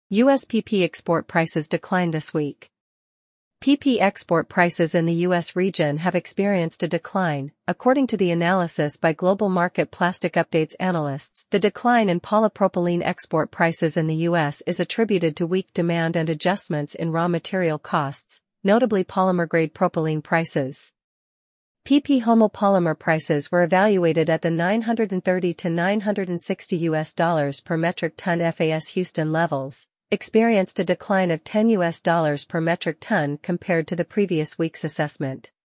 U.S. PP export prices declined this week. PP export prices in the U.S. region have experienced a decline, according to the analysis by Global Market Plastic Updates analysts. The decline in polypropylene export prices in the U.S. is attributed to weak demand and adjustments in raw material costs, notably polymer-grade propylene prices. PP homopolymer prices were evaluated at the $930 to $960 per metric ton FAS Houston levels, experienced a decline of $10 per metric ton compared to the previous week's assessment.